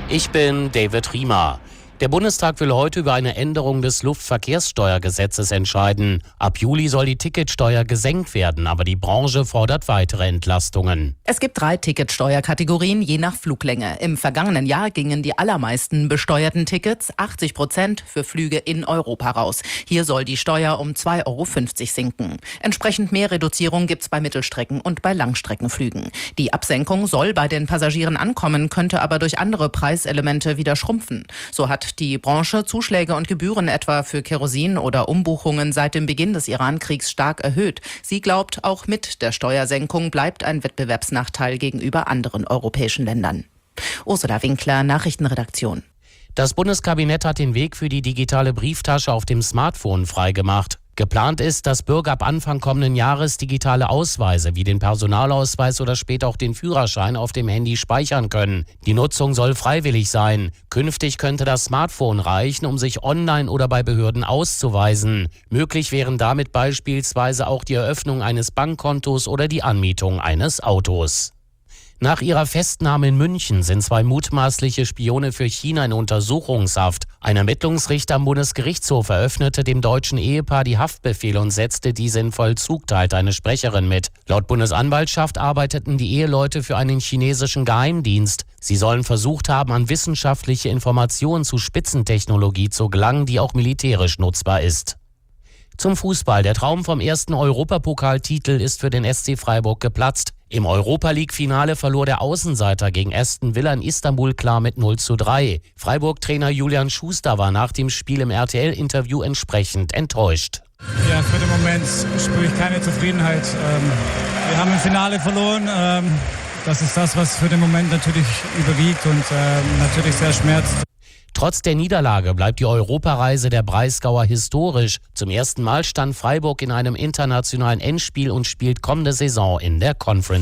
Ich bin David Riemer. Der Bundestag will heute über eine Änderung des Luftverkehrssteuergesetzes entscheiden. Ab Juli soll die Ticketsteuer gesenkt werden, aber die Branche fordert weitere Entlastungen. Es gibt 3 Ticketsteuerkategorien je nach Fluglänge. Im vergangenen Jahr gingen die allermeisten besteuerten Tickets, 80%, für Flüge in Europa raus. Hier soll die Steuer um 2,50 € sinken. Entsprechend mehr Reduzierung gibt's bei Mittelstrecken- und bei Langstreckenflügen. Die Absenkung soll bei den Passagieren ankommen, könnte aber durch andere Preiselemente wieder schrumpfen. So hat die Branche Zuschläge und Gebühren etwa für Kerosin oder Umbuchungen seit dem Beginn des Iran-Kriegs stark erhöht. Sie glaubt, auch mit der Steuersenkung bleibt ein Wettbewerbsnachteil gegenüber anderen europäischen Ländern. Ursula Winkler, Nachrichtenredaktion. Das Bundeskabinett hat den Weg für die digitale Brieftasche auf dem Smartphone freigemacht. Geplant ist, dass Bürger ab Anfang kommenden Jahres digitale Ausweise wie den Personalausweis oder später auch den Führerschein auf dem Handy speichern können. Die Nutzung soll freiwillig sein. Künftig könnte das Smartphone reichen, um sich online oder bei Behörden auszuweisen. Möglich wären damit beispielsweise auch die Eröffnung eines Bankkontos oder die Anmietung eines Autos. Nach ihrer Festnahme in München sind 2 mutmaßliche Spione für China in Untersuchungshaft. Ein Ermittlungsrichter am Bundesgerichtshof eröffnete dem deutschen Ehepaar die Haftbefehle und setzte diese in Vollzug, teilte eine Sprecherin mit. Laut Bundesanwaltschaft arbeiteten die Eheleute für einen chinesischen Geheimdienst. Sie sollen versucht haben, an wissenschaftliche Informationen zu Spitzentechnologie zu gelangen, die auch militärisch nutzbar ist. Zum Fußball. Der Traum vom ersten Europapokaltitel ist für den SC Freiburg geplatzt. Im Europa-League-Finale verlor der Außenseiter gegen Aston Villa in Istanbul klar mit 0:3. Freiburg-Trainer Julian Schuster war nach dem Spiel im RTL-Interview entsprechend enttäuscht. Ja, für den Moment spüre ich keine Zufriedenheit. Wir haben im Finale verloren. Das ist das, was für den Moment natürlich überwiegt und natürlich sehr schmerzt. Trotz der Niederlage bleibt die Europareise der Breisgauer historisch. Zum ersten Mal stand Freiburg in einem internationalen Endspiel und spielt kommende Saison in der Conference.